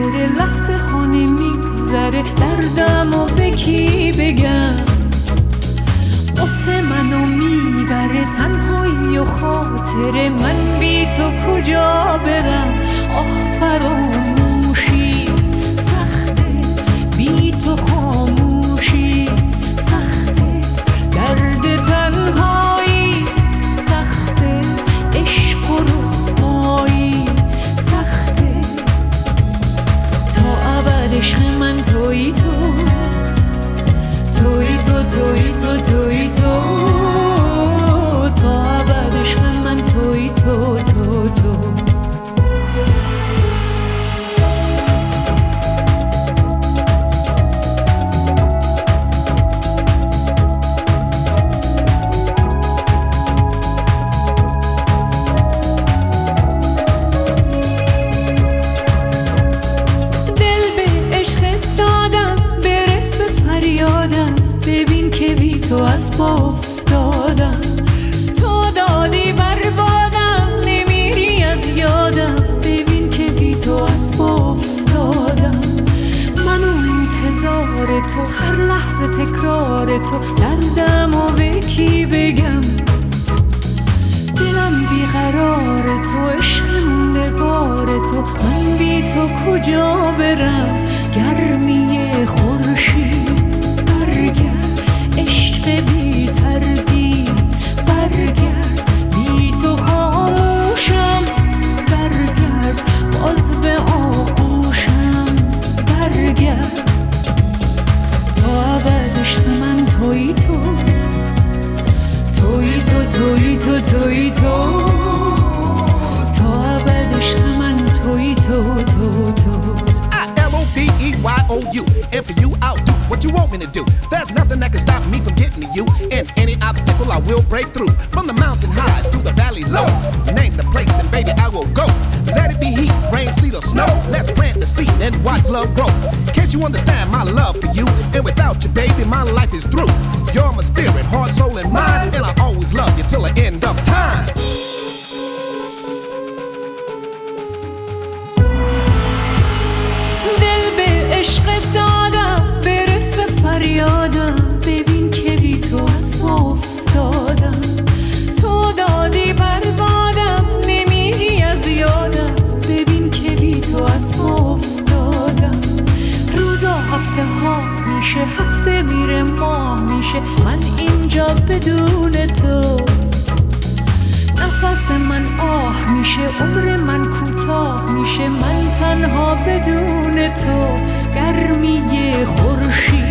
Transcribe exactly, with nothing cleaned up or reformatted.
خاطر لحظه ها نمیگذره، دردم و به کی بگم؟ قصه منو میبره تنهایی و خاطر من، بی تو کجا برم؟ آه فراموشی سخته، بی تو خاموشی سخته، درد تنهایی سخته، عشق و رسوایی سخته. تا ابد عشق من تویی تو، تویی تو تویی تو تویی تو، تا ابد عشق من تویی تو تو تو. تو از پا افتادم، تو دادی بربادم، نمیری از یادم، ببین که بی تو از پا افتادم. من انتظار تو، هر لحظه تکرار تو، دردم و به کی بگم؟ دلم بیقرار تو، عشق مونده بار تو، من بی تو کجا برم؟ گرمی خورشید برگرد، عشق بی تردید برگرد، بی تو خاموشم برگرد، باز به آغوشم برگرد. تا ابد عشق من تویی تو، تویی تو تویی تو تویی تو، تا ابد عشق من تویی تو تو تو. D E Y O U, and for you I'll do what you want me to do. There's nothing that can stop me from getting to you, and any obstacle I will break through. From the mountain highs to the valley low, name the place and baby I will go. Let it be heat, rain, sleet or snow, let's plant the seed and watch love grow. Can't you understand my love for you? And without you baby my life is through. You're my spirit, heart, soul and mind, and I always love you till the end of time. عشق دادم برس به فریادم، ببین که بی تو از پا افتادم. تو دادی بربادم، نمیری از یادم، ببین که بی تو از پا افتادم. روزا هفته ها میشه، هفته میره ماه میشه، من اینجا بدون تو. نفس من آه میشه، عمر من کوتاه میشه، من تنها بدون تو. گرمی خورشید